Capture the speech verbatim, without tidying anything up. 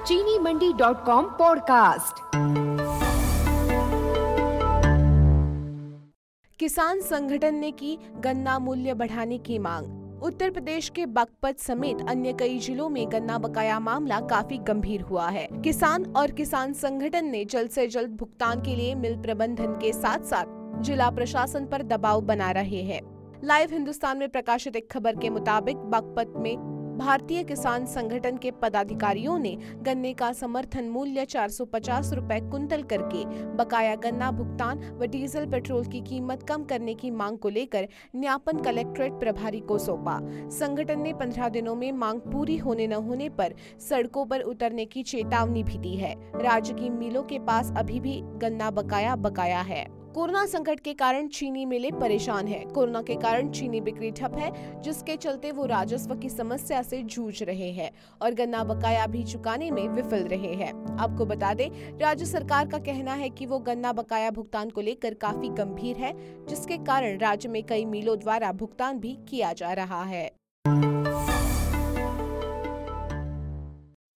चीनी मंडी dot com podcast. किसान संगठन ने की गन्ना मूल्य बढ़ाने की मांग। उत्तर प्रदेश के बागपत समेत अन्य कई जिलों में गन्ना बकाया मामला काफी गंभीर हुआ है। किसान और किसान संगठन ने जल्द से जल्द भुगतान के लिए मिल प्रबंधन के साथ साथ जिला प्रशासन पर दबाव बना रहे हैं। लाइव हिंदुस्तान में प्रकाशित एक खबर के मुताबिक बागपत में भारतीय किसान संगठन के पदाधिकारियों ने गन्ने का समर्थन मूल्य चार सौ पचास रुपए कुंतल करके बकाया गन्ना भुगतान व डीजल पेट्रोल की कीमत कम करने की मांग को लेकर ज्ञापन कलेक्ट्रेट प्रभारी को सौंपा। संगठन ने पंद्रह दिनों में मांग पूरी होने न होने पर सड़कों पर उतरने की चेतावनी भी दी है। राज्य की मिलों के पास अभी भी गन्ना बकाया बकाया है। कोरोना संकट के कारण चीनी मिलें परेशान हैं। कोरोना के कारण चीनी बिक्री ठप है, जिसके चलते वो राजस्व की समस्या से जूझ रहे हैं और गन्ना बकाया भी चुकाने में विफल रहे हैं। आपको बता दें, राज्य सरकार का कहना है कि वो गन्ना बकाया भुगतान को लेकर काफी गंभीर है, जिसके कारण राज्य में कई मिलों द्वारा भुगतान भी किया जा रहा है।